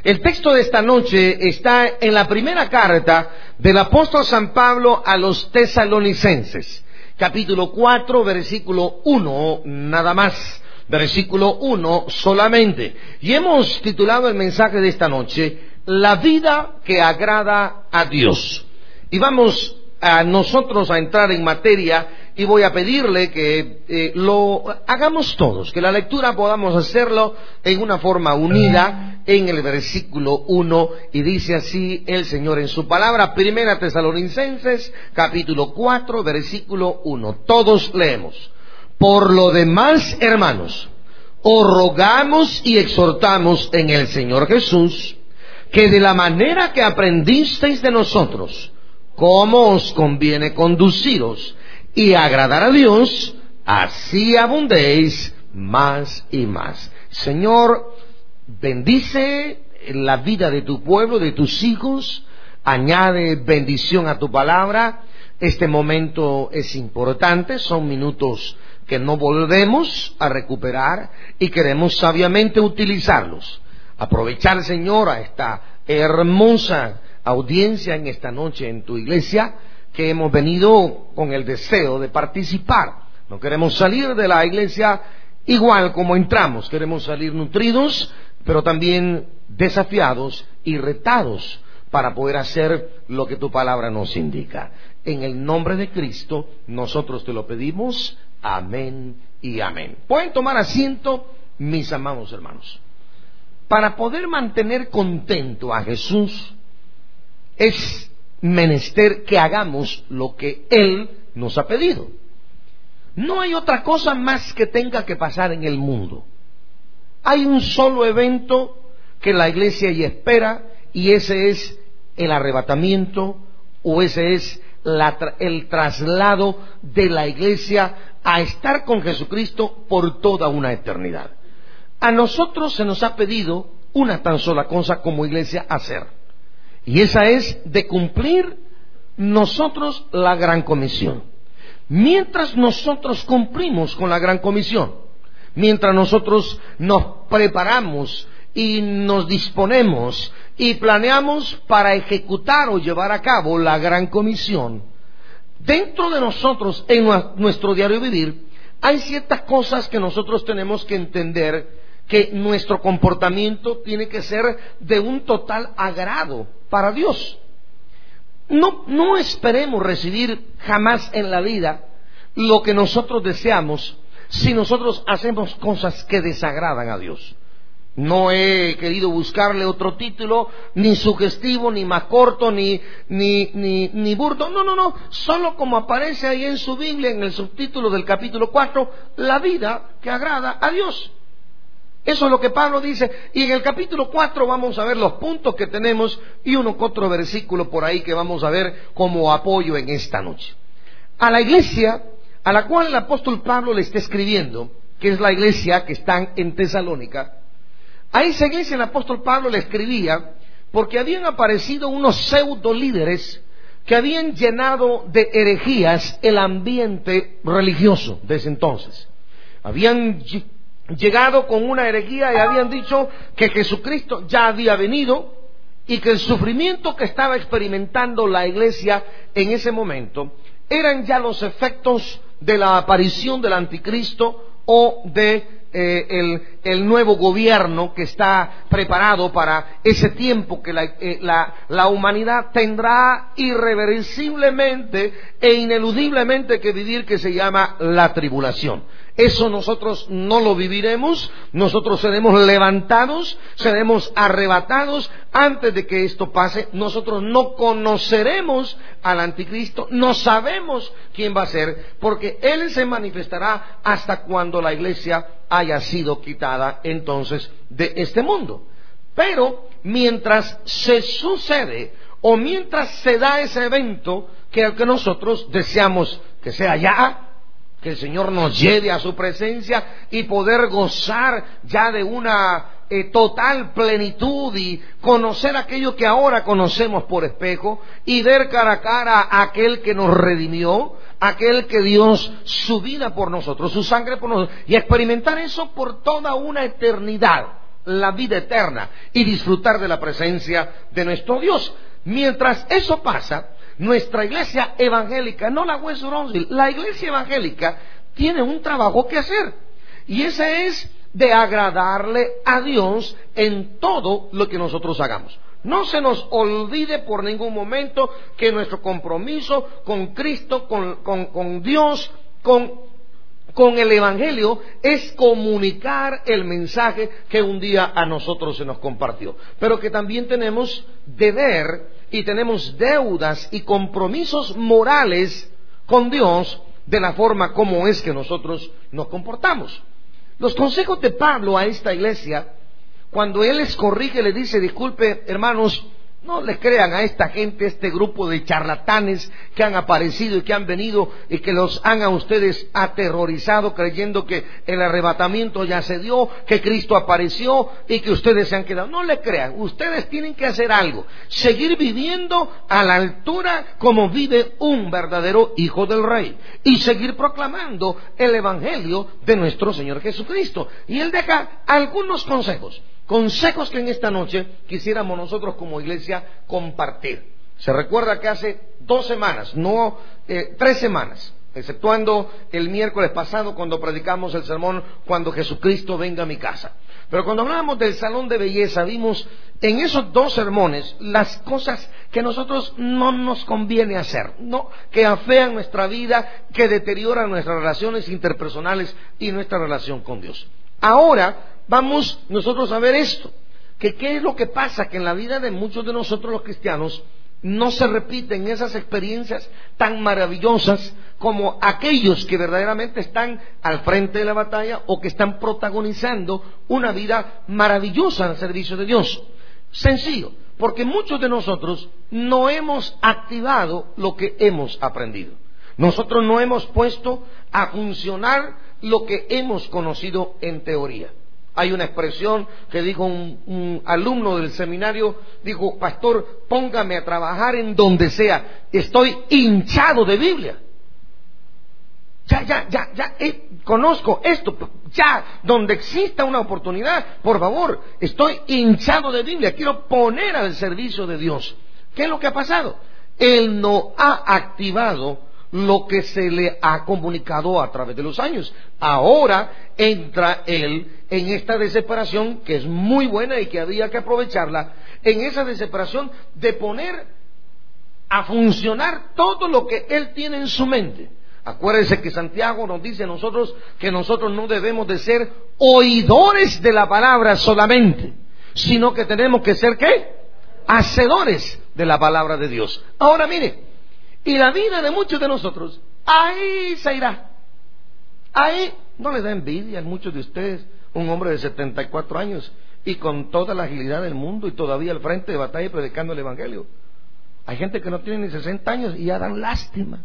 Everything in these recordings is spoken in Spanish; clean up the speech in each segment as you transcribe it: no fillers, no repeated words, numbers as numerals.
El texto de esta noche está en la primera carta del apóstol San Pablo a los tesalonicenses, capítulo 4, versículo 1, nada más, versículo 1 solamente. Y hemos titulado el mensaje de esta noche, La vida que agrada a Dios. Y vamos a nosotros a entrar en materia, y voy a pedirle que lo hagamos todos, que la lectura podamos hacerlo en una forma unida en el versículo 1, y dice así el Señor en su palabra, Primera Tesalonicenses, capítulo 4, versículo 1. Todos leemos. Por lo demás, hermanos, os rogamos y exhortamos en el Señor Jesús, que de la manera que aprendisteis de nosotros, cómo os conviene conduciros y agradar a Dios, así abundéis más y más. Señor, bendice la vida de tu pueblo, de tus hijos, añade bendición a tu palabra. Este momento es importante, son minutos que no volvemos a recuperar y queremos sabiamente utilizarlos. Aprovechar, Señor, a esta hermosa audiencia en esta noche en tu iglesia, que hemos venido con el deseo de participar. No queremos salir de la iglesia igual como entramos, queremos salir nutridos, pero también desafiados y retados para poder hacer lo que tu palabra nos indica. En el nombre de Cristo nosotros te lo pedimos, amén y amén. Pueden tomar asiento, mis amados hermanos. Para poder mantener contento a Jesús, es menester que hagamos lo que Él nos ha pedido. No hay otra cosa más que tenga que pasar en el mundo. Hay un solo evento que la iglesia ya espera, y ese es el arrebatamiento, o ese es el traslado de la iglesia a estar con Jesucristo por toda una eternidad. A nosotros se nos ha pedido una tan sola cosa como iglesia hacer, y esa es de cumplir nosotros la gran comisión. Mientras nosotros cumplimos con la gran comisión, mientras nosotros nos preparamos y nos disponemos y planeamos para ejecutar o llevar a cabo la gran comisión, dentro de nosotros, en nuestro diario vivir, hay ciertas cosas que nosotros tenemos que entender, que nuestro comportamiento tiene que ser de un total agrado para Dios. No esperemos recibir jamás en la vida lo que nosotros deseamos si nosotros hacemos cosas que desagradan a Dios. No he querido buscarle otro título, ni sugestivo, ni más corto, ni burdo. No. Solo como aparece ahí en su Biblia, en el subtítulo del capítulo 4, la vida que agrada a Dios. Eso es lo que Pablo dice, y en el capítulo 4 vamos a ver los puntos que tenemos y uno que otro versículo por ahí que vamos a ver como apoyo en esta noche. A la iglesia a la cual el apóstol Pablo le está escribiendo, que es la iglesia que está en Tesalónica, a esa iglesia el apóstol Pablo le escribía porque habían aparecido unos pseudo líderes que habían llenado de herejías el ambiente religioso de ese entonces. Habían llegado con una herejía y habían dicho que Jesucristo ya había venido y que el sufrimiento que estaba experimentando la iglesia en ese momento eran ya los efectos de la aparición del anticristo o de el nuevo gobierno que está preparado para ese tiempo que la humanidad tendrá irreversiblemente e ineludiblemente que vivir, que se llama la tribulación. Eso nosotros no lo viviremos, nosotros seremos levantados, seremos arrebatados antes de que esto pase. Nosotros no conoceremos al anticristo, no sabemos quién va a ser, porque él se manifestará hasta cuando la iglesia haya sido quitada entonces de este mundo. Pero mientras se sucede o mientras se da ese evento que nosotros deseamos que sea ya, que el Señor nos lleve a su presencia y poder gozar ya de una total plenitud y conocer aquello que ahora conocemos por espejo y ver cara a cara a aquel que nos redimió, aquel que dio su vida por nosotros, su sangre por nosotros, y experimentar eso por toda una eternidad. la vida eterna y disfrutar de la presencia de nuestro Dios. Mientras eso pasa, nuestra iglesia evangélica, no la West Bronzeville, la iglesia evangélica tiene un trabajo que hacer, y ese es de agradarle a Dios en todo lo que nosotros hagamos. No se nos olvide por ningún momento que nuestro compromiso con Cristo, con Dios, con el Evangelio, es comunicar el mensaje que un día a nosotros se nos compartió. Pero que también tenemos deber y tenemos deudas y compromisos morales con Dios de la forma como es que nosotros nos comportamos. Los consejos de Pablo a esta iglesia, cuando él les corrige, le dice: disculpe, hermanos, no le crean a esta gente, este grupo de charlatanes que han aparecido y que han venido y que los han a ustedes aterrorizado creyendo que el arrebatamiento ya se dio, que Cristo apareció y que ustedes se han quedado. No le crean, ustedes tienen que hacer algo, seguir viviendo a la altura como vive un verdadero hijo del rey y seguir proclamando el evangelio de nuestro Señor Jesucristo. Y él deja algunos consejos que en esta noche quisiéramos nosotros como iglesia compartir. Se recuerda que hace 2 semanas, 3 semanas, exceptuando el miércoles pasado cuando predicamos el sermón "Cuando Jesucristo venga a mi casa". Pero cuando hablábamos del salón de belleza, vimos en esos 2 sermones las cosas que a nosotros no nos conviene hacer, no, que afean nuestra vida, que deterioran nuestras relaciones interpersonales y nuestra relación con Dios. Ahora vamos nosotros a ver esto, que qué es lo que pasa, que en la vida de muchos de nosotros los cristianos no se repiten esas experiencias tan maravillosas como aquellos que verdaderamente están al frente de la batalla o que están protagonizando una vida maravillosa al servicio de Dios. Sencillo, porque muchos de nosotros no hemos activado lo que hemos aprendido. Nosotros no hemos puesto a funcionar lo que hemos conocido en teoría. Hay una expresión que dijo un alumno del seminario, dijo: pastor, póngame a trabajar en donde sea, estoy hinchado de Biblia. Conozco esto, ya, donde exista una oportunidad, por favor, estoy hinchado de Biblia, quiero poner al servicio de Dios. ¿Qué es lo que ha pasado? Él no ha activado lo que se le ha comunicado a través de los años. Ahora entra él en esta desesperación, que es muy buena y que había que aprovecharla, en esa desesperación de poner a funcionar todo lo que él tiene en su mente. Acuérdense que Santiago nos dice a nosotros que nosotros no debemos de ser oidores de la palabra solamente, sino que tenemos que ser ¿qué? Hacedores de la palabra de Dios. Ahora mire, y la vida de muchos de nosotros, ahí se irá. Ahí no les da envidia a muchos de ustedes, un hombre de 74 años y con toda la agilidad del mundo y todavía al frente de batalla predicando el evangelio. Hay gente que no tiene ni 60 años y ya dan lástima.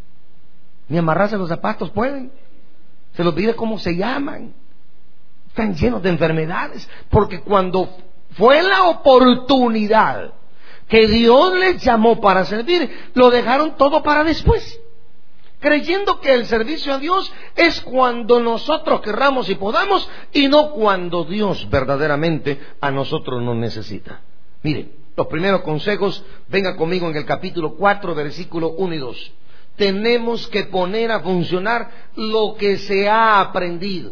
Ni amarrarse los zapatos pueden. Se los pide cómo se llaman. Están llenos de enfermedades, porque cuando fue la oportunidad que Dios les llamó para servir, lo dejaron todo para después, creyendo que el servicio a Dios es cuando nosotros querramos y podamos, y no cuando Dios verdaderamente a nosotros nos necesita. Miren, los primeros consejos, venga conmigo en el capítulo 4, versículo 1 y 2. Tenemos que poner a funcionar lo que se ha aprendido.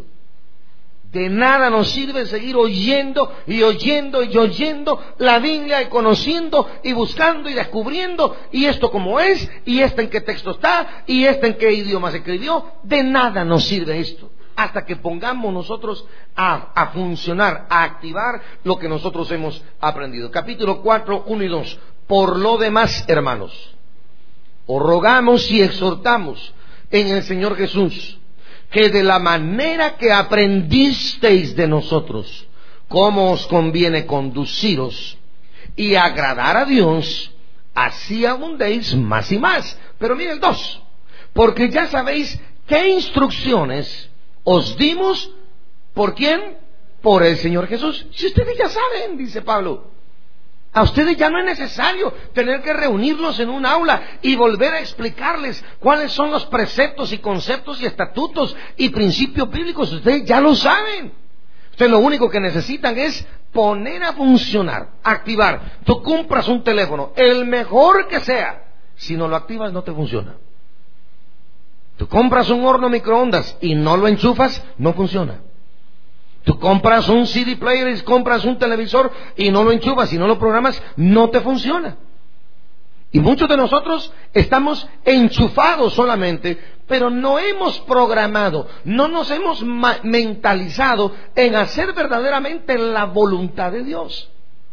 De nada nos sirve seguir oyendo y oyendo y oyendo la Biblia y conociendo y buscando y descubriendo, y esto cómo es, y en qué texto está, y en qué idioma se escribió. De nada nos sirve esto hasta que pongamos nosotros a funcionar, a activar lo que nosotros hemos aprendido. Capítulo 4, 1 y 2. Por lo demás, hermanos, os rogamos y exhortamos en el Señor Jesús, que de la manera que aprendisteis de nosotros, cómo os conviene conduciros y agradar a Dios, así abundéis más y más. Pero miren el 2, porque ya sabéis qué instrucciones os dimos. ¿Por quién? Por el Señor Jesús. Si ustedes ya saben, dice Pablo, a ustedes ya no es necesario tener que reunirlos en un aula y volver a explicarles cuáles son los preceptos y conceptos y estatutos y principios bíblicos. Ustedes ya lo saben. Ustedes lo único que necesitan es poner a funcionar, activar. Tú compras un teléfono, el mejor que sea. Si no lo activas, no te funciona. Tú compras un horno microondas y no lo enchufas, no funciona. Tú compras un CD player y compras un televisor y no lo enchufas y no lo programas, no te funciona. Y muchos de nosotros estamos enchufados solamente, pero no hemos programado, no nos hemos mentalizado en hacer verdaderamente la voluntad de Dios.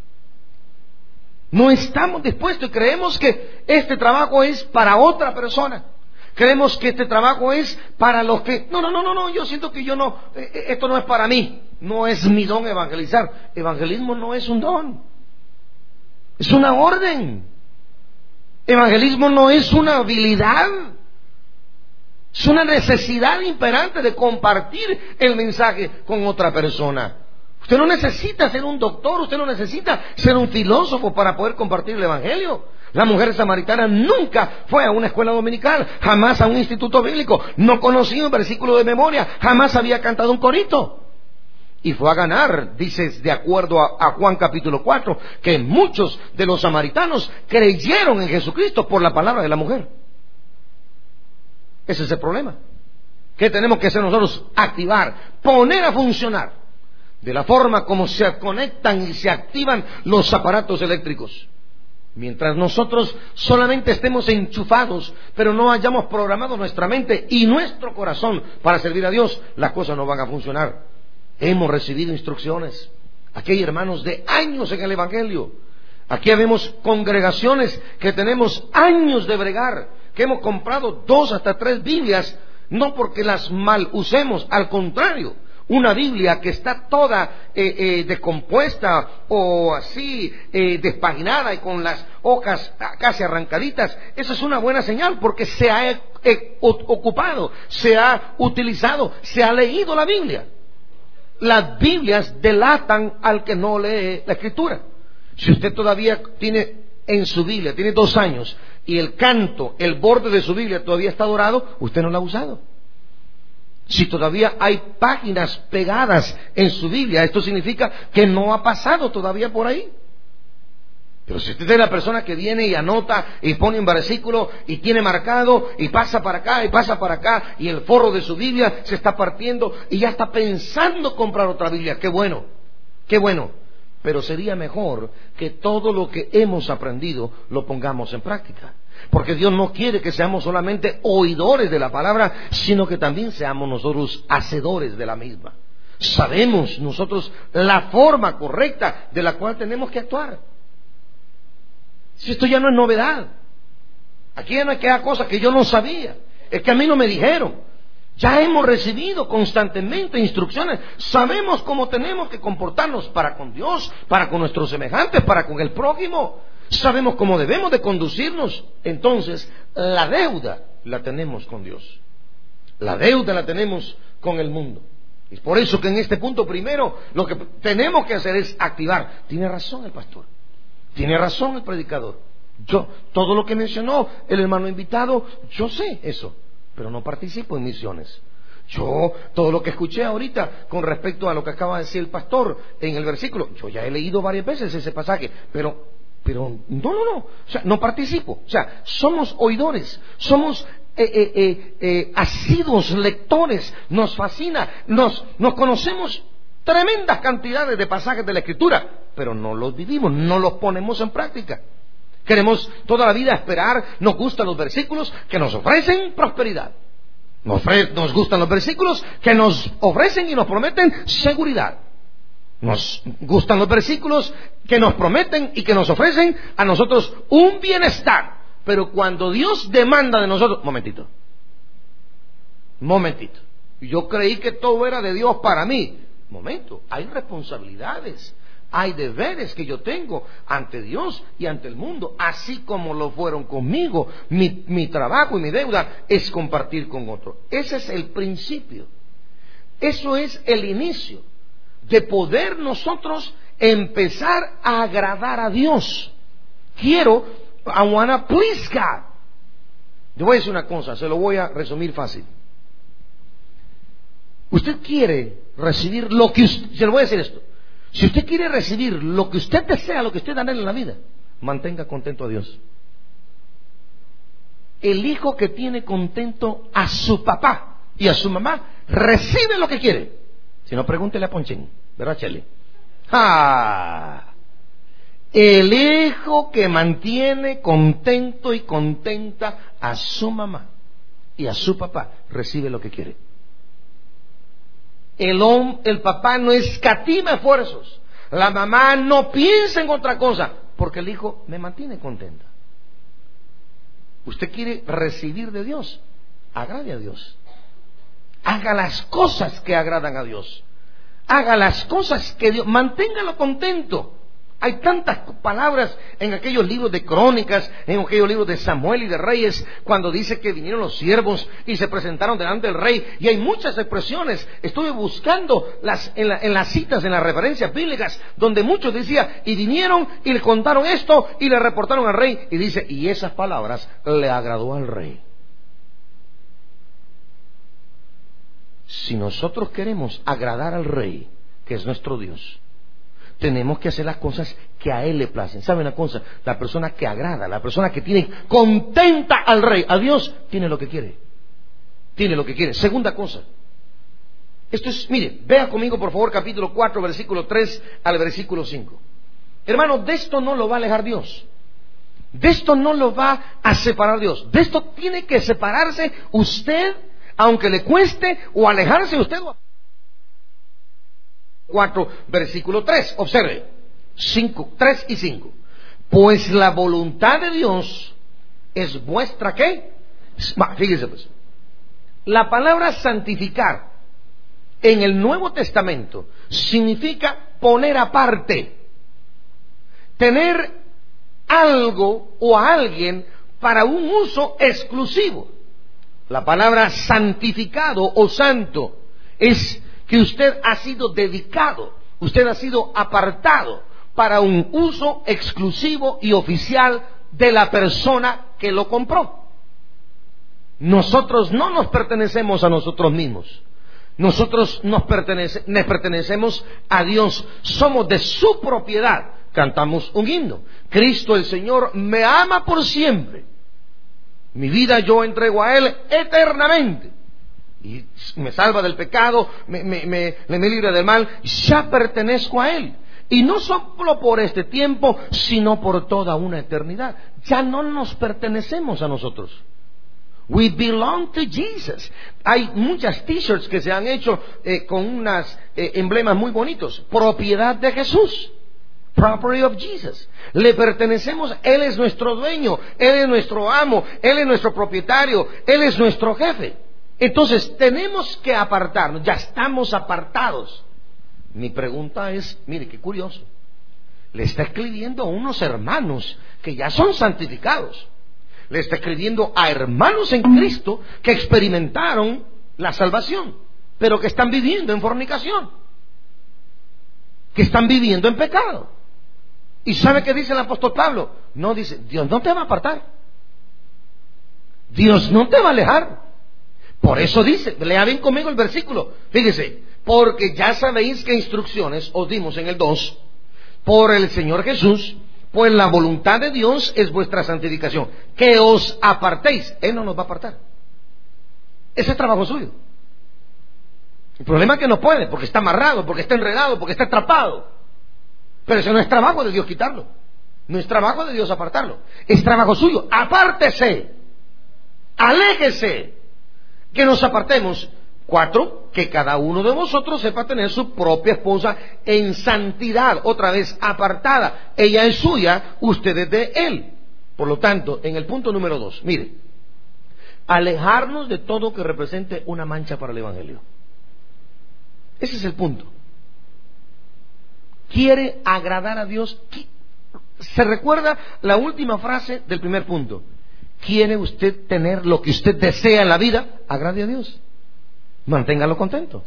No estamos dispuestos y creemos que este trabajo es para otra persona. Creemos que este trabajo es para los que... No, yo siento que esto no es para mí. No es mi don evangelizar. Evangelismo no es un don. Es una orden. Evangelismo no es una habilidad. Es una necesidad imperante de compartir el mensaje con otra persona. Usted no necesita ser un doctor, usted no necesita ser un filósofo para poder compartir el evangelio. La mujer samaritana nunca fue a una escuela dominical, jamás a un instituto bíblico, no conocía un versículo de memoria, jamás había cantado un corito. Y fue a ganar, dice de acuerdo a Juan capítulo 4, que muchos de los samaritanos creyeron en Jesucristo por la palabra de la mujer. Ese es el problema. ¿Qué tenemos que hacer nosotros? Activar, poner a funcionar de la forma como se conectan y se activan los aparatos eléctricos. Mientras nosotros solamente estemos enchufados, pero no hayamos programado nuestra mente y nuestro corazón para servir a Dios, las cosas no van a funcionar. Hemos recibido instrucciones. Aquí hay hermanos de años en el Evangelio. Aquí vemos congregaciones que tenemos años de bregar, que hemos comprado 2 hasta 3 Biblias, no porque las mal usemos, al contrario. Una Biblia que está toda descompuesta o así despaginada y con las hojas casi arrancaditas, eso es una buena señal porque se ha ocupado, se ha utilizado, se ha leído la Biblia. Las Biblias delatan al que no lee la Escritura. Si usted todavía tiene en su Biblia, tiene 2 años y el canto, el borde de su Biblia todavía está dorado, usted no la ha usado. Si todavía hay páginas pegadas en su Biblia, esto significa que no ha pasado todavía por ahí. Pero si usted es la persona que viene y anota y pone un versículo y tiene marcado y pasa para acá y pasa para acá y el forro de su Biblia se está partiendo y ya está pensando comprar otra Biblia, qué bueno, qué bueno. Pero sería mejor que todo lo que hemos aprendido lo pongamos en práctica. Porque Dios no quiere que seamos solamente oidores de la palabra, sino que también seamos nosotros hacedores de la misma. Sabemos nosotros la forma correcta de la cual tenemos que actuar. Si esto ya no es novedad. Aquí ya no hay que dar cosas que yo no sabía. Es que a mí no me dijeron. Ya hemos recibido constantemente instrucciones. Sabemos cómo tenemos que comportarnos para con Dios, para con nuestros semejantes, para con el prójimo. Sabemos cómo debemos de conducirnos. Entonces, la deuda la tenemos con Dios. La deuda la tenemos con el mundo. Es por eso que en este punto primero lo que tenemos que hacer es activar. Tiene razón el pastor. Tiene razón el predicador. Todo lo que mencionó el hermano invitado, yo sé eso, pero no participo en misiones. Todo lo que escuché ahorita con respecto a lo que acaba de decir el pastor en el versículo, yo ya he leído varias veces ese pasaje, pero no, o sea, no participo. O sea, somos oidores, somos asiduos lectores, nos fascina, nos conocemos tremendas cantidades de pasajes de la Escritura, pero no los vivimos, no los ponemos en práctica. Queremos toda la vida esperar, nos gustan los versículos que nos ofrecen prosperidad. Nos gustan los versículos que nos ofrecen y nos prometen seguridad. Nos gustan los versículos que nos prometen y que nos ofrecen a nosotros un bienestar. Pero cuando Dios demanda de nosotros... Momentito. Yo creí que todo era de Dios para mí. Momento, hay responsabilidades, hay deberes que yo tengo ante Dios y ante el mundo, así como lo fueron conmigo. Mi trabajo y mi deuda es compartir con otro. Ese es el principio. Eso es el inicio de poder nosotros empezar a agradar a Dios. I wanna please God. Yo voy a decir una cosa, se lo voy a resumir fácil. Usted quiere recibir lo que usted, se lo voy a decir esto, si usted quiere recibir lo que usted desea, lo que usted anhela en la vida, mantenga contento a Dios. El hijo que tiene contento a su papá y a su mamá recibe lo que quiere. Si no, pregúntele a Ponchen, ¿verdad, Chele? El hijo que mantiene contento y contenta a su mamá y a su papá recibe lo que quiere. El papá no escatima esfuerzos, la mamá no piensa en otra cosa, porque el hijo me mantiene contenta. Usted quiere recibir de Dios, agrade a Dios. Haga las cosas que agradan a Dios. Haga las cosas que Dios, manténgalo contento. Hay tantas palabras en aquellos libros de crónicas, en aquellos libros de Samuel y de Reyes, cuando dice que vinieron los siervos y se presentaron delante del rey, y hay muchas expresiones. Estuve buscando en las citas, en las referencias bíblicas, donde muchos decían, y vinieron y le contaron esto y le reportaron al rey, y dice, y esas palabras le agradó al rey. Si nosotros queremos agradar al rey, que es nuestro Dios, tenemos que hacer las cosas que a Él le placen. ¿Sabe una cosa? La persona que agrada, la persona que tiene contenta al Rey, a Dios, tiene lo que quiere. Tiene lo que quiere. Segunda cosa. Esto es, mire, vea conmigo por favor capítulo 4, versículo 3 al versículo 5. Hermano, de esto no lo va a alejar Dios. De esto no lo va a separar Dios. De esto tiene que separarse usted, aunque le cueste, o alejarse usted. 4, versículo 3, observe, 3 y 5. Pues la voluntad de Dios es vuestra, ¿qué? Fíjese pues, la palabra santificar en el Nuevo Testamento significa poner aparte, tener algo o a alguien para un uso exclusivo. La palabra santificado o santo es que usted ha sido dedicado, usted ha sido apartado para un uso exclusivo y oficial de la persona que lo compró. Nosotros no nos pertenecemos a nosotros mismos. Nosotros nos pertenecemos a Dios. Somos de su propiedad. Cantamos un himno. Cristo el Señor me ama por siempre. Mi vida yo entrego a Él eternamente. Y me salva del pecado, me libra del mal, ya pertenezco a Él. Y no solo por este tiempo, sino por toda una eternidad. Ya no nos pertenecemos a nosotros. We belong to Jesus. Hay muchas t-shirts que se han hecho con unos emblemas muy bonitos. Propiedad de Jesús. Property of Jesus. Le pertenecemos, Él es nuestro dueño, Él es nuestro amo, Él es nuestro propietario, Él es nuestro jefe. Entonces tenemos que apartarnos, ya estamos apartados. Mi pregunta es, mire qué curioso, le está escribiendo a unos hermanos que ya son santificados, le está escribiendo a hermanos en Cristo que experimentaron la salvación, pero que están viviendo en fornicación, que están viviendo en pecado. ¿Y sabe qué dice el apóstol Pablo? No, dice, Dios no te va a apartar, Dios no te va a alejar. Por eso dice, lea bien conmigo el versículo, fíjese, porque ya sabéis qué instrucciones os dimos en el 2, por el Señor Jesús, pues la voluntad de Dios es vuestra santificación, que os apartéis. Él no nos va a apartar. Ese es trabajo suyo. El problema es que no puede, porque está amarrado, porque está enredado, porque está atrapado. Pero ese no es trabajo de Dios quitarlo, no es trabajo de Dios apartarlo, es trabajo suyo. Apártese, aléjese. Que nos apartemos. 4, que cada uno de vosotros sepa tener su propia esposa en santidad, otra vez apartada. Ella es suya, usted es de él. Por lo tanto, en el punto número 2, mire, alejarnos de todo que represente una mancha para el Evangelio. Ese es el punto. ¿Quiere agradar a Dios? ¿Se recuerda la última frase del primer punto? ¿Quiere usted tener lo que usted desea en la vida? Agrade a Dios. Manténgalo contento.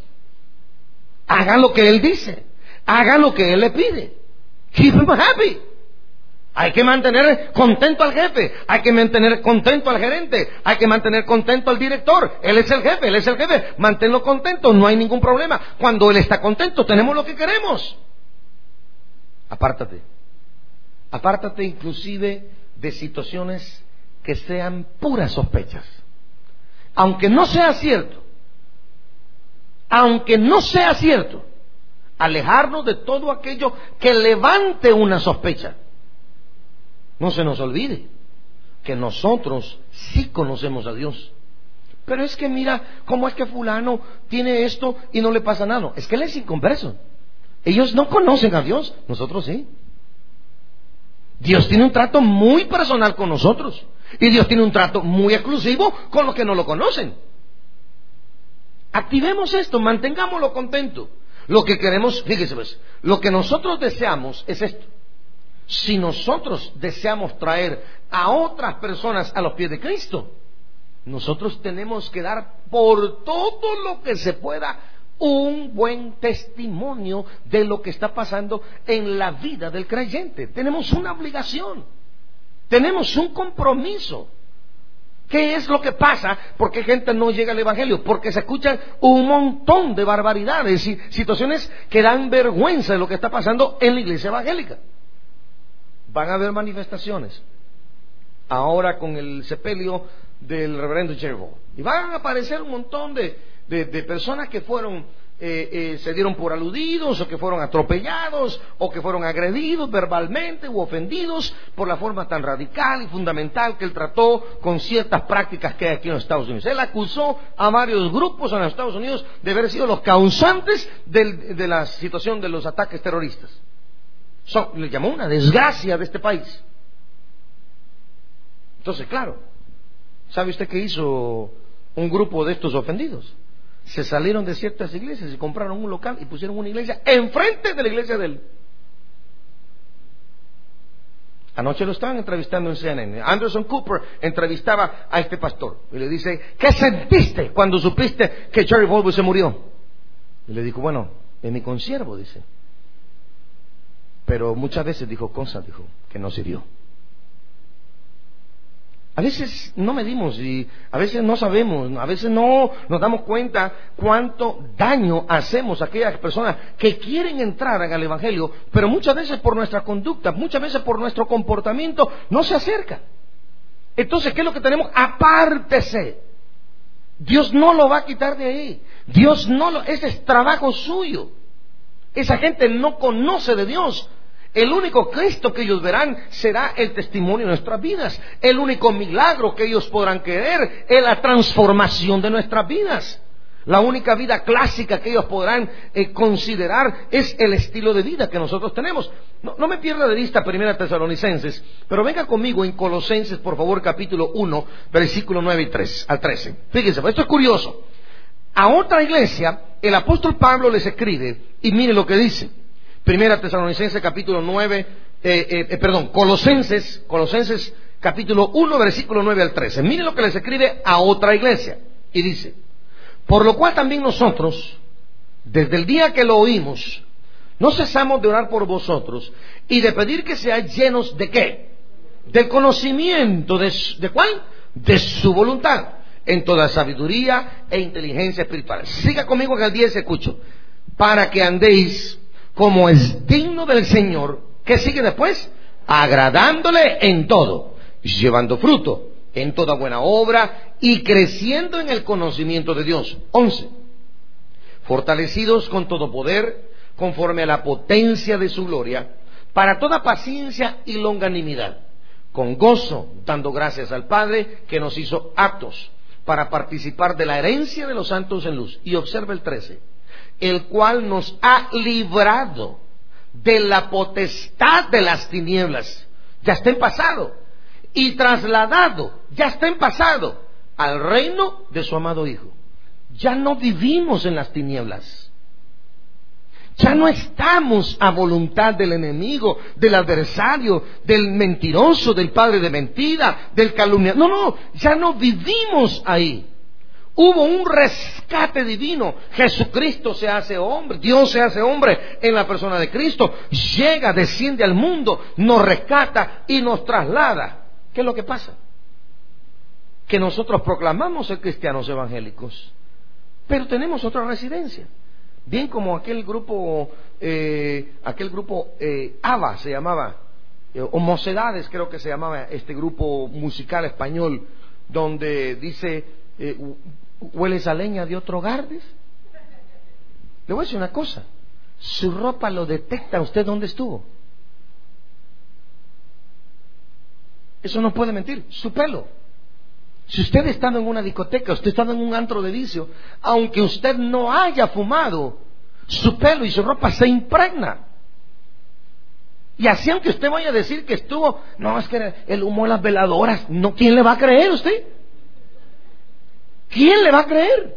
Haga lo que Él dice. Haga lo que Él le pide. Keep him happy. Hay que mantener contento al jefe, hay que mantener contento al gerente, hay que mantener contento al director. Él es el jefe, manténlo contento, no hay ningún problema. Cuando él está contento, tenemos lo que queremos. Apártate inclusive de situaciones que sean puras sospechas. Aunque no sea cierto, alejarnos de todo aquello que levante una sospecha. No se nos olvide que nosotros sí conocemos a Dios. Pero es que mira, ¿cómo es que fulano tiene esto y no le pasa nada? Es que él es inconverso. Ellos no conocen a Dios, nosotros sí. Dios tiene un trato muy personal con nosotros. Y Dios tiene un trato muy exclusivo con los que no lo conocen. Activemos esto, mantengámoslo contento. Lo que queremos, fíjese pues, lo que nosotros deseamos es esto. Si nosotros deseamos traer a otras personas a los pies de Cristo, nosotros tenemos que dar por todo lo que se pueda un buen testimonio de lo que está pasando en la vida del creyente. Tenemos una obligación, tenemos un compromiso. ¿Qué es lo que pasa? ¿Por qué gente no llega al Evangelio? Porque se escuchan un montón de barbaridades y situaciones que dan vergüenza de lo que está pasando en la iglesia evangélica. Van a haber manifestaciones ahora con el sepelio del reverendo Jerry Ball, y van a aparecer un montón de personas que fueron se dieron por aludidos, o que fueron atropellados, o que fueron agredidos verbalmente u ofendidos por la forma tan radical y fundamental que él trató con ciertas prácticas que hay aquí en los Estados Unidos. Él acusó a varios grupos en los Estados Unidos de haber sido los causantes de la situación de los ataques terroristas. Le llamó una desgracia de este país. Entonces, claro, ¿sabe usted qué hizo un grupo de estos ofendidos? Se salieron de ciertas iglesias y compraron un local y pusieron una iglesia enfrente de la iglesia de él. Anoche lo estaban entrevistando en CNN. Anderson Cooper entrevistaba a este pastor y le dice: ¿qué sentiste cuando supiste que Jerry Falwell se murió? Y le dijo: bueno, es mi consiervo, dice, pero muchas veces dijo cosas, que no sirvió. A veces no medimos y a veces no sabemos, a veces no nos damos cuenta cuánto daño hacemos a aquellas personas que quieren entrar al Evangelio, pero muchas veces por nuestra conducta, muchas veces por nuestro comportamiento, no se acercan. Entonces, ¿qué es lo que tenemos? Apártese. Dios no lo va a quitar de ahí. Ese es trabajo suyo. Esa gente no conoce de Dios. El único Cristo que ellos verán será el testimonio de nuestras vidas. El único milagro que ellos podrán querer es la transformación de nuestras vidas. La única vida clásica que ellos podrán considerar es el estilo de vida que nosotros tenemos. No me pierda de vista 1 Tesalonicenses, pero venga conmigo en Colosenses, por favor, capítulo 1, versículo 9 al 13. Fíjense, esto es curioso. A otra iglesia, el apóstol Pablo les escribe, y mire lo que dice. 1 Tesalonicenses capítulo 9, Colosenses capítulo 1, versículo 9 al 13. Mire lo que les escribe a otra iglesia. Y dice: por lo cual también nosotros, desde el día que lo oímos, no cesamos de orar por vosotros y de pedir que seáis llenos de ¿qué? Del conocimiento ¿de cuál? De su voluntad, en toda sabiduría e inteligencia espiritual. Siga conmigo en el 10, escucho. Para que andéis como es digno del Señor. ¿Qué sigue después? Agradándole en todo, llevando fruto en toda buena obra y creciendo en el conocimiento de Dios. 11. Fortalecidos con todo poder, conforme a la potencia de su gloria, para toda paciencia y longanimidad, con gozo, dando gracias al Padre que nos hizo aptos para participar de la herencia de los santos en luz. Y observa el 13. El cual nos ha librado de la potestad de las tinieblas, ya está en pasado, y trasladado, ya está en pasado, al reino de su amado Hijo. Ya no vivimos en las tinieblas, ya no estamos a voluntad del enemigo, del adversario, del mentiroso, del padre de mentira, del calumniador. No, ya no vivimos ahí. Hubo un rescate divino. Jesucristo se hace hombre, Dios se hace hombre en la persona de Cristo. Llega, desciende al mundo, nos rescata y nos traslada. ¿Qué es lo que pasa? Que nosotros proclamamos ser cristianos evangélicos, pero tenemos otra residencia. Bien como aquel grupo ABBA se llamaba, o Mocedades creo que se llamaba este grupo musical español, donde dice, ¿hueles a leña de otro hogar? Le voy a decir una cosa, su ropa lo detecta usted dónde estuvo. Eso no puede mentir. Su pelo. Si usted estando en una discoteca, usted estando en un antro de vicio, aunque usted no haya fumado, su pelo y su ropa se impregna. Y así aunque usted vaya a decir que estuvo, no, es que el humo de las veladoras, no, ¿quién le va a creer a usted? ¿Quién le va a creer?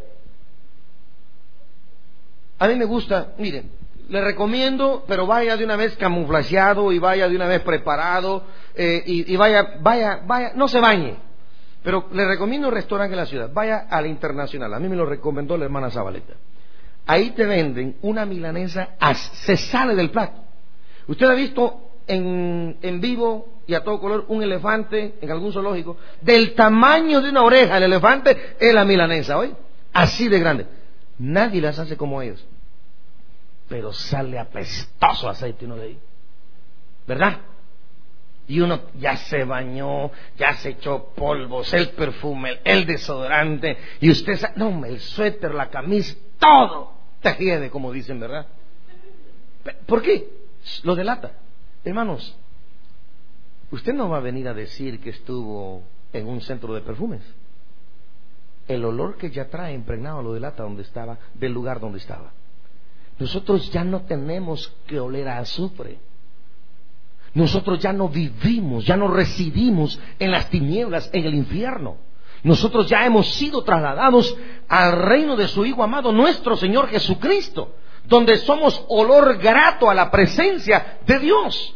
A mí me gusta, miren, le recomiendo, pero vaya de una vez camuflajeado y vaya de una vez preparado, y vaya, no se bañe. Pero le recomiendo un restaurante en la ciudad. Vaya a la Internacional. A mí me lo recomendó la hermana Zabaleta. Ahí te venden una milanesa, se sale del plato. Usted ha visto en vivo y a todo color un elefante en algún zoológico del tamaño de una oreja. El elefante es la milanesa, ¿oye? Así de grande. Nadie las hace como ellos. Pero sale apestoso aceite uno de ahí, ¿verdad? Y uno ya se bañó, ya se echó polvos, el perfume, el desodorante, y usted sabe, no, el suéter, la camisa, todo te hiede, como dicen, ¿verdad? ¿Por qué? Lo delata. Hermanos, usted no va a venir a decir que estuvo en un centro de perfumes. El olor que ya trae impregnado lo delata donde estaba, del lugar donde estaba. Nosotros ya no tenemos que oler a azufre. Nosotros ya no vivimos, ya no residimos en las tinieblas, en el infierno. Nosotros ya hemos sido trasladados al reino de su Hijo amado, nuestro Señor Jesucristo, donde somos olor grato a la presencia de Dios.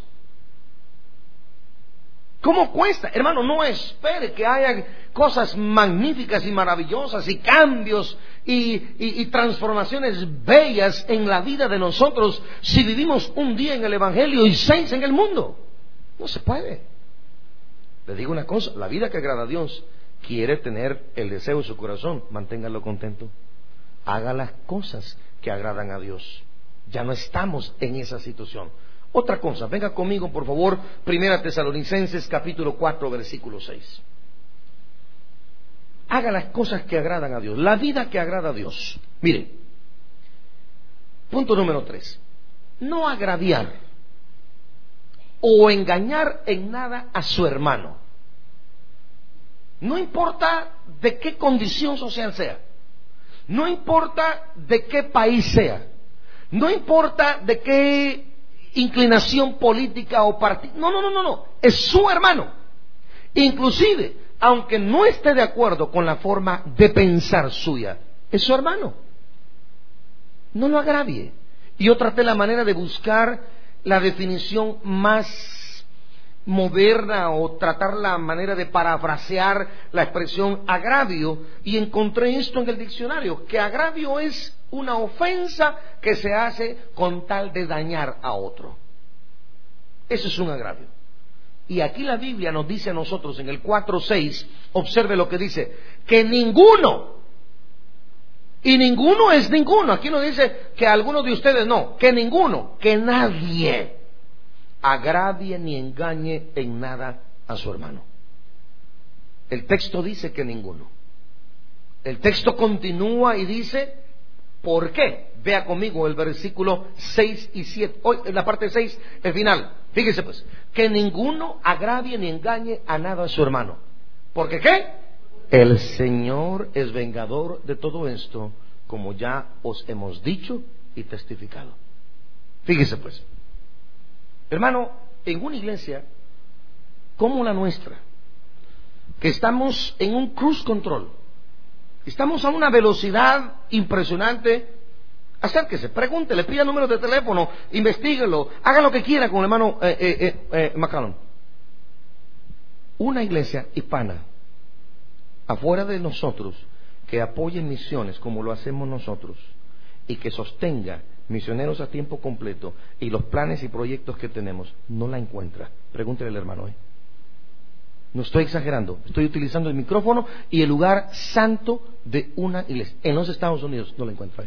¿Cómo cuesta? Hermano, no espere que haya cosas magníficas y maravillosas y cambios y transformaciones bellas en la vida de nosotros si vivimos un día en el Evangelio y 6 en el mundo. No se puede. Le digo una cosa, la vida que agrada a Dios quiere tener el deseo en su corazón, manténgalo contento. Haga las cosas que agradan a Dios. Ya no estamos en esa situación. Otra cosa, venga conmigo por favor, 1 Tesalonicenses capítulo 4 versículo 6. Haga las cosas que agradan a Dios, la vida que agrada a Dios. Mire, punto número 3, no agraviar o engañar en nada a su hermano. No importa de qué condición social sea, no importa de qué país sea, no importa de qué inclinación política o partido, no, es su hermano. Inclusive, aunque no esté de acuerdo con la forma de pensar suya, es su hermano. No lo agravie. Y yo traté la manera de buscar la definición más moderna o tratar la manera de parafrasear la expresión agravio, y encontré esto en el diccionario, que agravio es una ofensa que se hace con tal de dañar a otro. Eso es un agravio. Y aquí la Biblia nos dice a nosotros en el 4:6, observe lo que dice, que ninguno, y ninguno es ninguno, aquí no dice que algunos de ustedes no, que ninguno, que nadie agravie ni engañe en nada a su hermano. El texto dice que ninguno. El texto continúa y dice, ¿por qué? Vea conmigo el versículo 6 y 7. Hoy, en la parte 6, el final. Fíjese pues, que ninguno agravie ni engañe a nada a su hermano. ¿Porque qué? El Señor es vengador de todo esto, como ya os hemos dicho y testificado. Fíjese pues, hermano, en una iglesia como la nuestra, que estamos en un cruise control, estamos a una velocidad impresionante, acérquese, pregúntele, pida números de teléfono, investíguelo, haga lo que quiera con el hermano McCallum. Una iglesia hispana afuera de nosotros que apoye misiones como lo hacemos nosotros y que sostenga misioneros a tiempo completo y los planes y proyectos que tenemos, no la encuentra. Pregúntele al hermano. No estoy exagerando, estoy utilizando el micrófono y el lugar santo de una iglesia. En los Estados Unidos no la encuentra.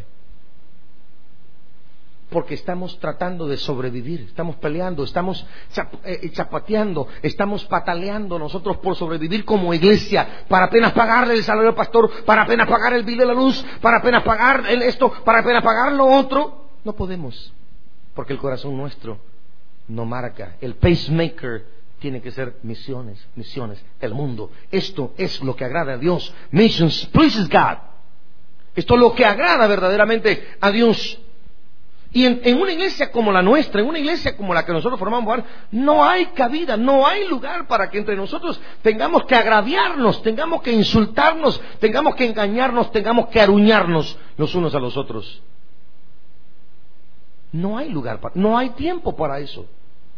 Porque estamos tratando de sobrevivir, estamos peleando, estamos chapateando, estamos pataleando nosotros por sobrevivir como iglesia, para apenas pagarle el salario al pastor, para apenas pagar el bill de la luz, para apenas pagar esto, para apenas pagar lo otro. No podemos, porque el corazón nuestro no marca. El pacemaker tiene que ser misiones, misiones, el mundo. Esto es lo que agrada a Dios. Missions pleases God. Esto es lo que agrada verdaderamente a Dios. Y en una iglesia como la nuestra, en una iglesia como la que nosotros formamos, no hay cabida, no hay lugar para que entre nosotros tengamos que agraviarnos, tengamos que insultarnos, tengamos que engañarnos, tengamos que aruñarnos los unos a los otros. No hay lugar, no hay tiempo para eso.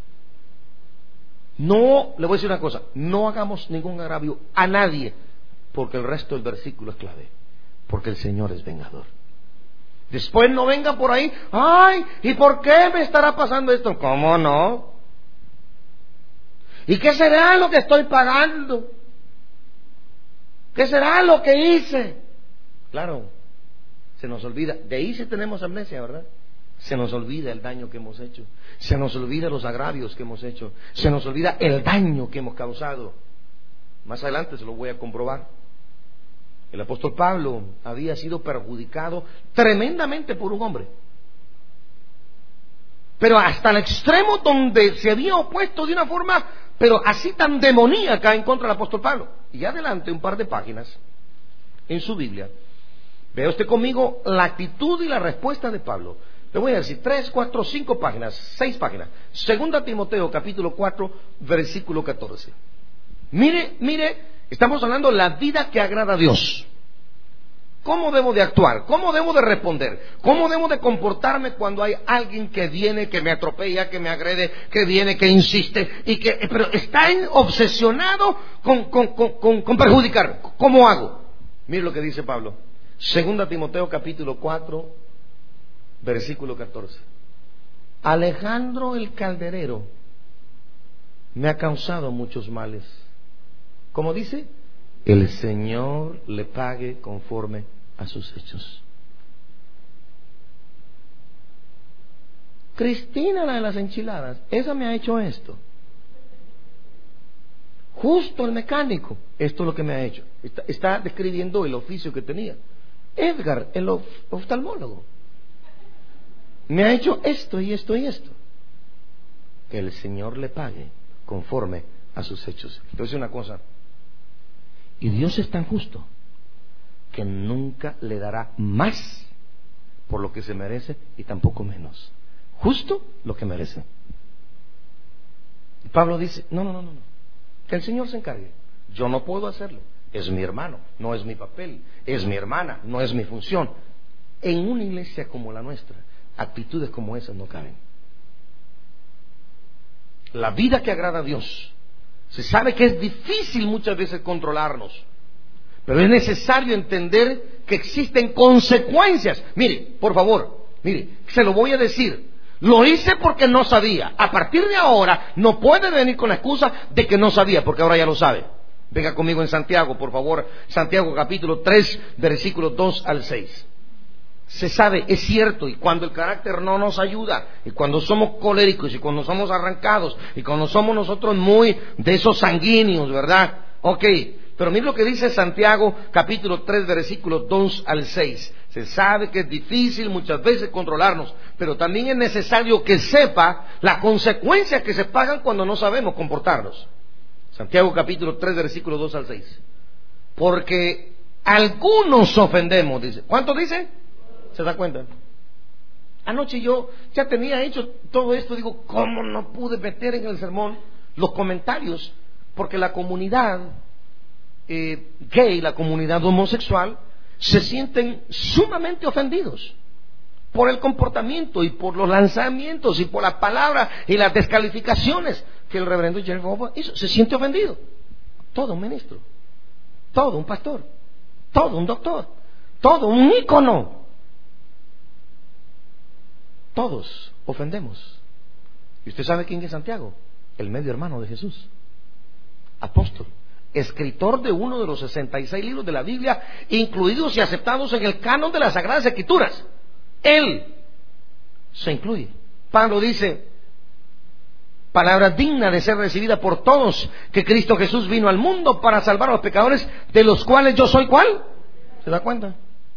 No, le voy a decir una cosa, no hagamos ningún agravio a nadie, porque el resto del versículo es clave, porque el Señor es vengador. Después no venga por ahí, ay, ¿y por qué me estará pasando esto? ¿Cómo no? ¿Y qué será lo que estoy pagando? ¿Qué será lo que hice? Claro, se nos olvida, de ahí sí tenemos amnesia, ¿verdad? Se nos olvida el daño que hemos hecho, se nos olvida los agravios que hemos hecho, se nos olvida el daño que hemos causado. Más adelante se lo voy a comprobar. El apóstol Pablo había sido perjudicado tremendamente por un hombre, pero hasta el extremo donde se había opuesto de una forma, pero así tan demoníaca en contra del apóstol Pablo. Y adelante un par de páginas en su Biblia, vea usted conmigo la actitud y la respuesta de Pablo. Le voy a decir 3, 4, 5 páginas, 6 páginas. 2 Timoteo capítulo 4 versículo 14. Mire, estamos hablando de la vida que agrada a Dios. ¿Cómo debo de actuar? ¿Cómo debo de responder? ¿Cómo debo de comportarme cuando hay alguien que viene, que me atropella, que me agrede, que viene, que insiste pero está obsesionado con perjudicar? ¿Cómo hago? Mire lo que dice Pablo. 2 Timoteo capítulo 4 versículo 14. Alejandro el calderero me ha causado muchos males. ¿Cómo dice? El Señor le pague conforme a sus hechos. Cristina, la de las enchiladas, esa me ha hecho esto. Justo el mecánico, esto es lo que me ha hecho. Está describiendo el oficio que tenía. Edgar, el oftalmólogo, me ha hecho esto y esto y esto. Que el Señor le pague conforme a sus hechos. Entonces una cosa, y Dios es tan justo que nunca le dará más por lo que se merece y tampoco menos. Justo lo que merece. Y Pablo dice, no, que el Señor se encargue. Yo no puedo hacerlo. Es mi hermano, no es mi papel. Es mi hermana, no es mi función. En una iglesia como la nuestra, actitudes como esas no caben. La vida que agrada a Dios, se sabe que es difícil muchas veces controlarnos, pero es necesario entender que existen consecuencias. Mire, por favor, se lo voy a decir. Lo hice porque no sabía. A partir de ahora no puede venir con la excusa de que no sabía, porque ahora ya lo sabe. Venga conmigo en Santiago, por favor. Santiago capítulo 3, versículos 2 al 6. Se sabe, es cierto, y cuando el carácter no nos ayuda, y cuando somos coléricos, y cuando somos arrancados, y cuando somos nosotros muy de esos sanguíneos, ¿verdad? Ok, pero mire lo que dice Santiago capítulo 3 versículos 2 al 6. Se sabe que es difícil muchas veces controlarnos, pero también es necesario que sepa las consecuencias que se pagan cuando no sabemos comportarnos. Santiago capítulo 3 versículos 2 al 6. Porque algunos ofendemos, dice. ¿Cuánto dice? ¿Se da cuenta? Anoche yo ya tenía hecho todo esto, digo, ¿cómo no pude meter en el sermón los comentarios? Porque la comunidad gay, la comunidad homosexual, se sienten sumamente ofendidos por el comportamiento y por los lanzamientos y por la palabra y las descalificaciones que el reverendo Jerry Bobo hizo. Se siente ofendido. Todo un ministro, todo un pastor, todo un doctor. Todo, un ícono. Todos ofendemos. ¿Y usted sabe quién es Santiago? El medio hermano de Jesús. Apóstol. Escritor de uno de los 66 libros de la Biblia, incluidos y aceptados en el canon de las Sagradas Escrituras. Él se incluye. Pablo dice, palabra digna de ser recibida por todos, que Cristo Jesús vino al mundo para salvar a los pecadores, de los cuales yo soy ¿cuál? ¿Se da cuenta?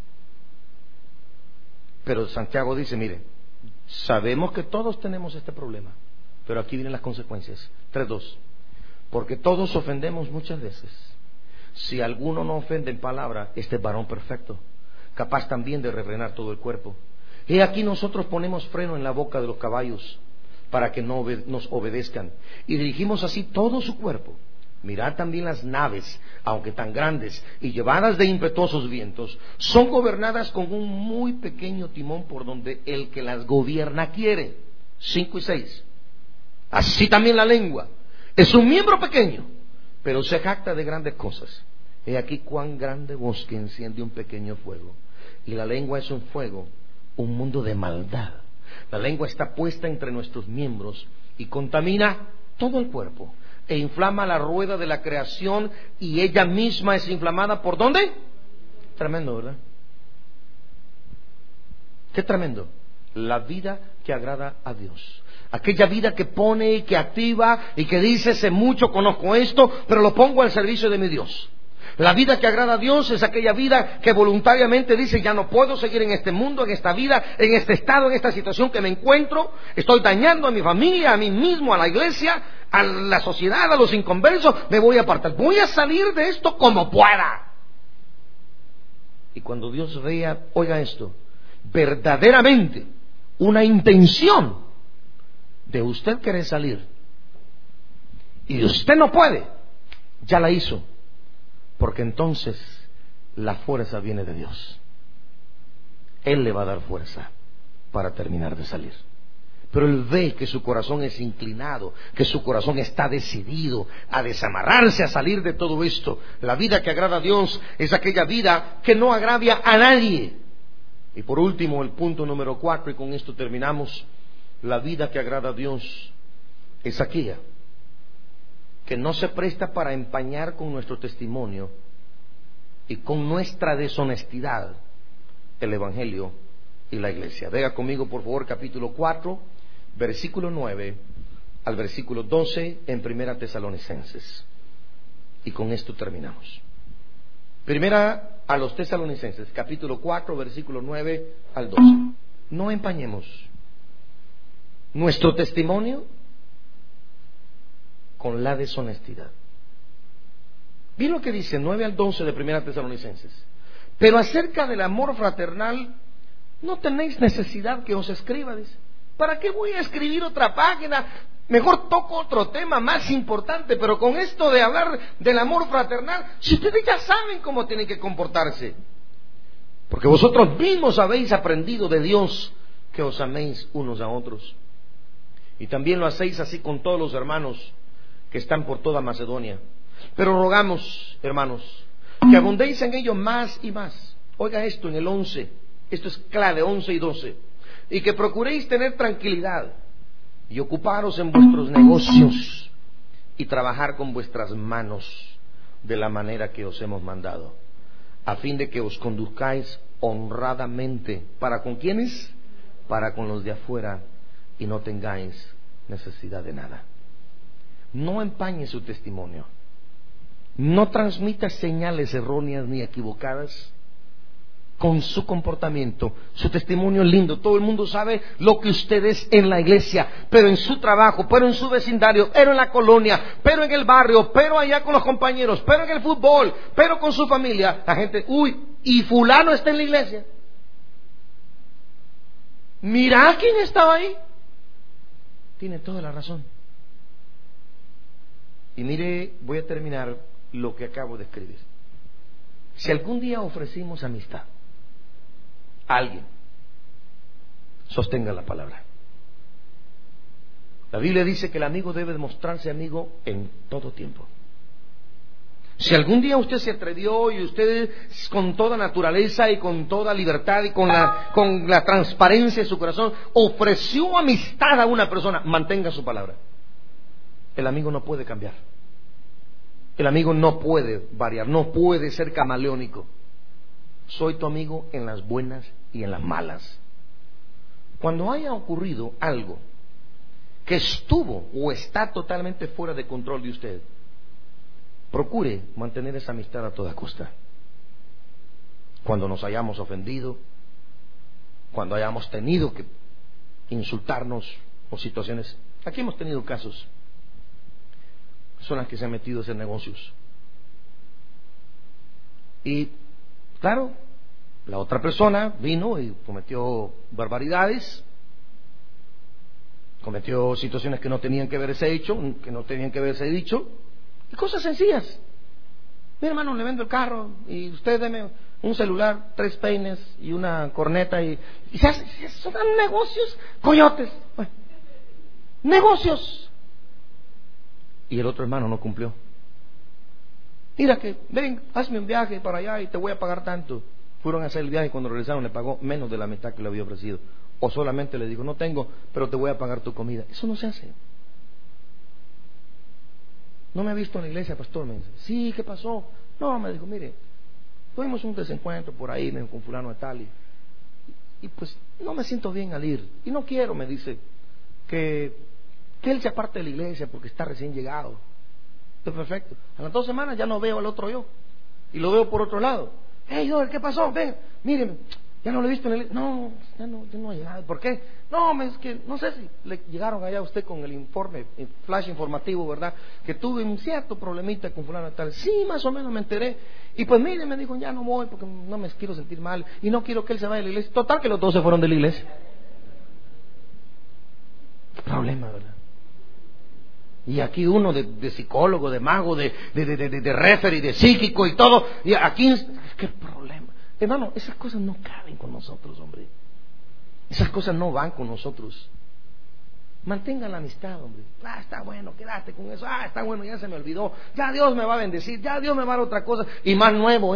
Pero Santiago dice, mire, sabemos que todos tenemos este problema, pero aquí vienen las consecuencias. 3:2. Porque todos ofendemos muchas veces. Si alguno no ofende en palabra, este es varón perfecto, capaz también de refrenar todo el cuerpo. Y aquí nosotros ponemos freno en la boca de los caballos para que no nos obedezcan, y dirigimos así todo su cuerpo. Mirad también las naves, aunque tan grandes y llevadas de impetuosos vientos, son gobernadas con un muy pequeño timón por donde el que las gobierna quiere. 5 y 6. Así también la lengua es un miembro pequeño, pero se jacta de grandes cosas. He aquí cuán grande bosque enciende un pequeño fuego. Y la lengua es un fuego, un mundo de maldad. La lengua está puesta entre nuestros miembros y contamina todo el cuerpo, e inflama la rueda de la creación, y ella misma es inflamada. ¿Por dónde? Tremendo, ¿verdad? Qué tremendo. La vida que agrada a Dios. Aquella vida que pone y que activa y que dice, sé mucho, conozco esto, pero lo pongo al servicio de mi Dios. La vida que agrada a Dios es aquella vida que voluntariamente dice, ya no puedo seguir en este mundo, en esta vida, en este estado, en esta situación que me encuentro. Estoy dañando a mi familia, a mí mismo, a la iglesia, a la sociedad, a los inconversos. Me voy a apartar. Voy a salir de esto como pueda. Y cuando Dios vea, oiga esto, verdaderamente una intención de usted querer salir y usted no puede, ya la hizo, porque entonces la fuerza viene de Dios. Él le va a dar fuerza para terminar de salir. Pero él ve que su corazón es inclinado, que su corazón está decidido a desamarrarse, a salir de todo esto. La vida que agrada a Dios es aquella vida que no agravia a nadie. Y por último, el punto número 4, y con esto terminamos. La vida que agrada a Dios es aquella que no se presta para empañar con nuestro testimonio y con nuestra deshonestidad el Evangelio y la iglesia. Vea conmigo, por favor, capítulo 4, versículo 9 al versículo 12 en Primera Tesalonicenses. Y con esto terminamos. Primera a los Tesalonicenses, capítulo 4, versículo 9 al 12. No empañemos nuestro testimonio con la deshonestidad. Vi lo que dice 9 al 12 de Primera Tesalonicenses. Pero acerca del amor fraternal no tenéis necesidad que os escriba, dice. ¿Para qué voy a escribir otra página? Mejor toco otro tema más importante. Pero con esto de hablar del amor fraternal, si ustedes ya saben cómo tienen que comportarse, porque vosotros mismos habéis aprendido de Dios que os améis unos a otros. Y también lo hacéis así con todos los hermanos que están por toda Macedonia. Pero rogamos, hermanos, que abundéis en ello más y más. Oiga esto en el 11, esto es clave, 11 y 12. Y que procuréis tener tranquilidad y ocuparos en vuestros negocios y trabajar con vuestras manos de la manera que os hemos mandado, a fin de que os conduzcáis honradamente. ¿Para con quiénes? Para con los de afuera, y no tengáis necesidad de nada. No empañe su testimonio. No transmita señales erróneas ni equivocadas con su comportamiento. Su testimonio es lindo. Todo el mundo sabe lo que usted es en la iglesia, pero en su trabajo, pero en su vecindario, pero en la colonia, pero en el barrio, pero allá con los compañeros, pero en el fútbol, pero con su familia. La gente, uy, y fulano está en la iglesia. Mira quién estaba ahí. Tiene toda la razón. Y mire, voy a terminar lo que acabo de escribir. Si algún día ofrecimos amistad a alguien, sostenga la palabra. La Biblia dice que el amigo debe demostrarse amigo en todo tiempo. Si algún día usted se atrevió y usted con toda naturaleza y con toda libertad y con la transparencia de su corazón ofreció amistad a una persona, mantenga su palabra. El amigo no puede cambiar. El amigo no puede variar, no puede ser camaleónico. Soy tu amigo en las buenas y en las malas. Cuando haya ocurrido algo que estuvo o está totalmente fuera de control de usted, procure mantener esa amistad a toda costa. Cuando nos hayamos ofendido, cuando hayamos tenido que insultarnos o situaciones, aquí hemos tenido casos, personas que se han metido en negocios. Y claro, la otra persona vino y cometió barbaridades, cometió situaciones que no tenían que haberse hecho, que no tenían que haberse dicho, y cosas sencillas. Mi hermano, le vendo el carro y usted deme un celular, 3 peines y una corneta y son negocios, coyotes. Bueno, negocios. Y el otro hermano no cumplió. Mira que, ven, hazme un viaje para allá y te voy a pagar tanto. Fueron a hacer el viaje y cuando regresaron le pagó menos de la mitad que le había ofrecido. O solamente le dijo, no tengo, pero te voy a pagar tu comida. Eso no se hace. No me ha visto en la iglesia, pastor. Me dice, sí, ¿qué pasó? No, me dijo, mire, tuvimos un desencuentro por ahí, me dijo, con fulano de tal. Y pues no me siento bien al ir. Y no quiero, me dice, que él se aparte de la iglesia porque está recién llegado. Esto es perfecto. A las 2 semanas ya no veo al otro yo. Y lo veo por otro lado. Hey, Joel, ¿qué pasó? Ven, míreme. Ya no lo he visto en el... No, ya no ha llegado. ¿Por qué? No, es que no sé si le llegaron allá a usted con el informe, el flash informativo, ¿verdad? Que tuve un cierto problemita con fulano tal. Sí, más o menos me enteré. Y pues mire, me dijo, ya no voy porque no me quiero sentir mal y no quiero que él se vaya de la iglesia. Total que los 2 se fueron de la iglesia. ¿Qué problema, verdad? Y aquí uno de psicólogo, de mago, de referee, de psíquico y todo. Y aquí, ¿qué problema? Hermano, esas cosas no caben con nosotros, hombre. Esas cosas no van con nosotros. Mantengan la amistad, hombre. Está bueno, quédate con eso. Está bueno, ya se me olvidó. Ya Dios me va a bendecir. Ya Dios me va a dar otra cosa. Y más nuevo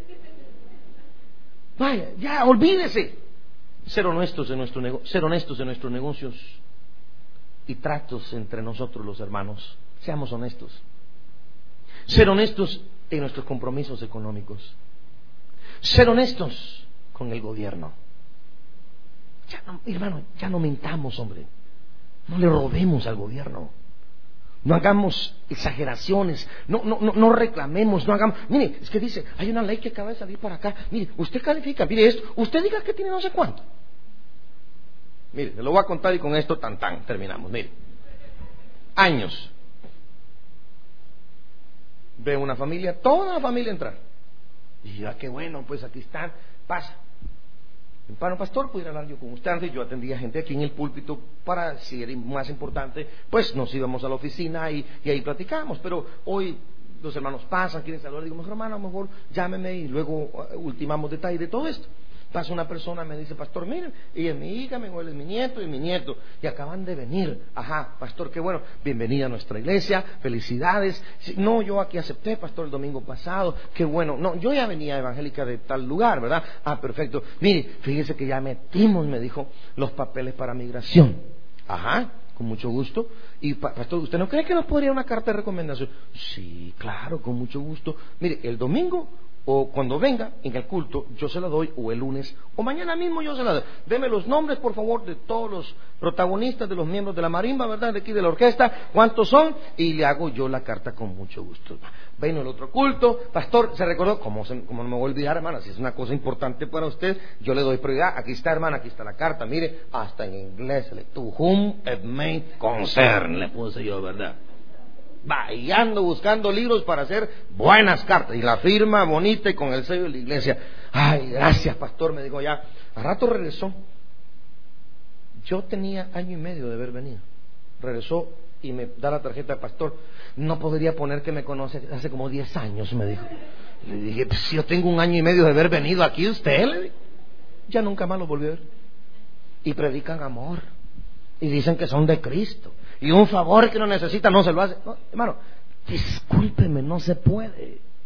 Vaya, ya, olvídese. Ser honestos en nuestros negocios y tratos entre nosotros los hermanos. Seamos honestos. Ser honestos en nuestros compromisos económicos. Ser honestos con el gobierno. Hermano, ya no mintamos, hombre. No le robemos al gobierno. No hagamos exageraciones. No reclamemos. No hagamos. Mire, es que dice, hay una ley que acaba de salir para acá. Mire, usted califica. Mire esto. Usted diga que tiene no sé cuánto. Mire, le lo voy a contar y con esto terminamos. Mire, años. Ve una familia, toda la familia entrar. Y ya, qué bueno, pues aquí están, pasa. Para pastor, pudiera hablar yo con usted. Antes yo atendía gente aquí en el púlpito para, si era más importante, pues nos íbamos a la oficina y ahí platicábamos. Pero hoy los hermanos pasan, quieren saludar, digo, mejor hermano, a lo mejor llámeme y luego ultimamos detalles de todo esto. Pasa una persona, me dice, pastor, miren, ella es mi hija, él es mi nieto y mi nieto, y acaban de venir. Ajá, pastor, qué bueno, bienvenida a nuestra iglesia, felicidades. No, yo aquí acepté, pastor, el domingo pasado, qué bueno. No, yo ya venía evangélica de tal lugar, ¿verdad? Perfecto. Mire, fíjese que ya metimos, me dijo, los papeles para migración. Ajá, con mucho gusto. Y pastor, ¿usted no cree que nos podría una carta de recomendación? Sí, claro, con mucho gusto. Mire, el domingo o cuando venga en el culto, yo se la doy, o el lunes, o mañana mismo yo se la doy. Deme los nombres, por favor, de todos los protagonistas, de los miembros de la marimba, ¿verdad?, de aquí de la orquesta, cuántos son, y le hago yo la carta con mucho gusto. Vino el otro culto, pastor, se recordó, como no me voy a olvidar, hermana, si es una cosa importante para usted, yo le doy prioridad. Aquí está, hermana, aquí está la carta, mire, hasta en inglés, to whom it may concern, le puse yo, ¿verdad? Y ando buscando libros para hacer buenas cartas y la firma bonita y con el sello de la iglesia. Ay, gracias, pastor, me dijo ya. A rato regresó. Yo tenía 1 año y medio de haber venido. Regresó y me da la tarjeta de pastor. No podría poner que me conoce hace como 10 años, me dijo. Le dije, pues si yo tengo 1 año y medio de haber venido aquí, usted, le dije. Ya nunca más lo volví a ver. Y predican amor y dicen que son de Cristo. Y un favor que no necesita no se lo hace. No, hermano, discúlpeme, no se puede.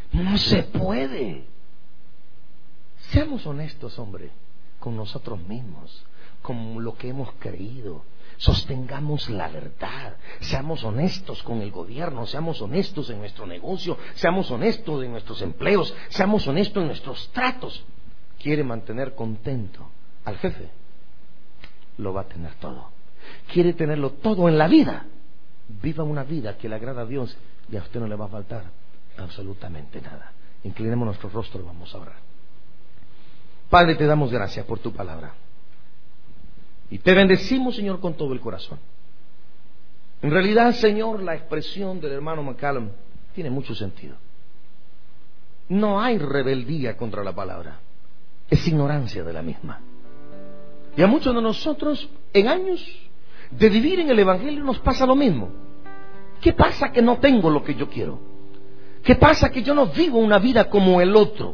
No se puede. Seamos honestos, hombre, con nosotros mismos, con lo que hemos creído. Sostengamos la verdad. Seamos honestos con el gobierno, seamos honestos en nuestro negocio, seamos honestos en nuestros empleos, seamos honestos en nuestros tratos. ¿Quiere mantener contento al jefe? Lo va a tener todo. ¿Quiere tenerlo todo en la vida? Viva una vida que le agrada a Dios y a usted no le va a faltar absolutamente nada. Inclinemos nuestro rostro y vamos a orar. Padre, te damos gracias por tu palabra. Y te bendecimos, Señor, con todo el corazón. En realidad, Señor, la expresión del hermano McCallum tiene mucho sentido. No hay rebeldía contra la palabra, es ignorancia de la misma. Y a muchos de nosotros, en años de vivir en el Evangelio, nos pasa lo mismo. ¿Qué pasa que no tengo lo que yo quiero? ¿Qué pasa que yo no vivo una vida como el otro?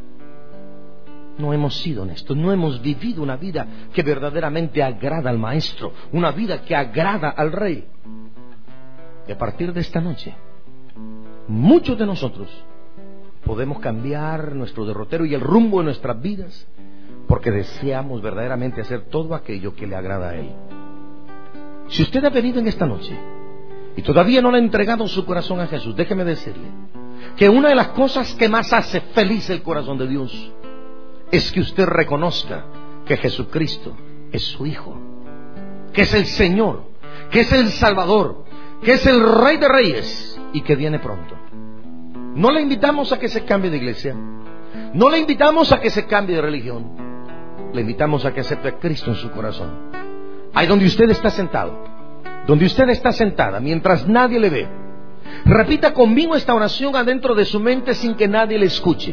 No hemos sido honestos, no hemos vivido una vida que verdaderamente agrada al Maestro, una vida que agrada al Rey. Y a partir de esta noche, muchos de nosotros podemos cambiar nuestro derrotero y el rumbo de nuestras vidas porque deseamos verdaderamente hacer todo aquello que le agrada a Él. Si usted ha venido en esta noche y todavía no le ha entregado su corazón a Jesús, déjeme decirle que una de las cosas que más hace feliz el corazón de Dios es que usted reconozca que Jesucristo es su Hijo, que es el Señor, que es el Salvador, que es el Rey de Reyes y que viene pronto. No le invitamos a que se cambie de iglesia, no le invitamos a que se cambie de religión, le invitamos a que acepte a Cristo en su corazón. Ahí donde usted está sentado, donde usted está sentada, mientras nadie le ve, repita conmigo esta oración adentro de su mente sin que nadie le escuche.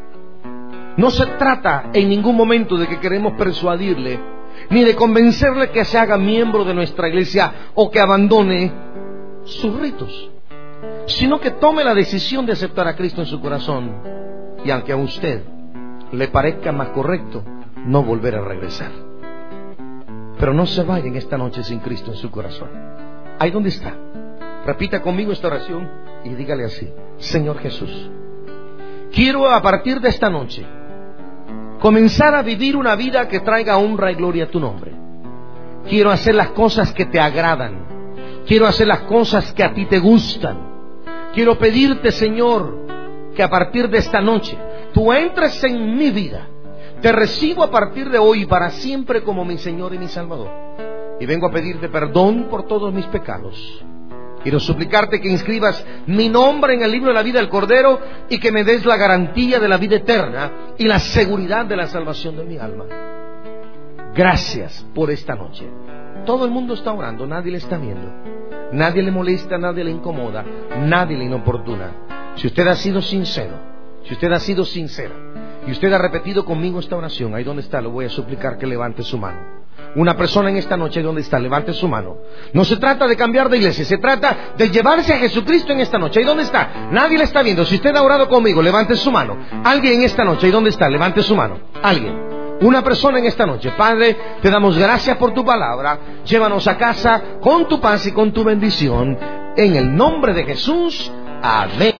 No se trata en ningún momento de que queremos persuadirle, ni de convencerle que se haga miembro de nuestra iglesia o que abandone sus ritos, sino que tome la decisión de aceptar a Cristo en su corazón y aunque a usted le parezca más correcto, no volver a regresar. Pero no se vayan esta noche sin Cristo en su corazón. Ahí donde está, repita conmigo esta oración y dígale así: Señor Jesús, quiero a partir de esta noche comenzar a vivir una vida que traiga honra y gloria a tu nombre. Quiero hacer las cosas que te agradan. Quiero hacer las cosas que a ti te gustan. Quiero pedirte, Señor, que a partir de esta noche tú entres en mi vida. Te recibo a partir de hoy y para siempre como mi Señor y mi Salvador. Y vengo a pedirte perdón por todos mis pecados. Quiero suplicarte que inscribas mi nombre en el libro de la vida del Cordero y que me des la garantía de la vida eterna y la seguridad de la salvación de mi alma. Gracias por esta noche. Todo el mundo está orando, nadie le está viendo. Nadie le molesta, nadie le incomoda, nadie le inoportuna. Si usted ha sido sincero, si usted ha sido sincera y usted ha repetido conmigo esta oración, ahí donde está, le voy a suplicar que levante su mano. Una persona en esta noche, ¿dónde está? Levante su mano. No se trata de cambiar de iglesia, se trata de llevarse a Jesucristo en esta noche. ¿Ahí dónde está? Nadie le está viendo. Si usted ha orado conmigo, levante su mano. Alguien en esta noche, ¿ahí dónde está? Levante su mano. Alguien. Una persona en esta noche. Padre, te damos gracias por tu palabra. Llévanos a casa con tu paz y con tu bendición. En el nombre de Jesús. Amén.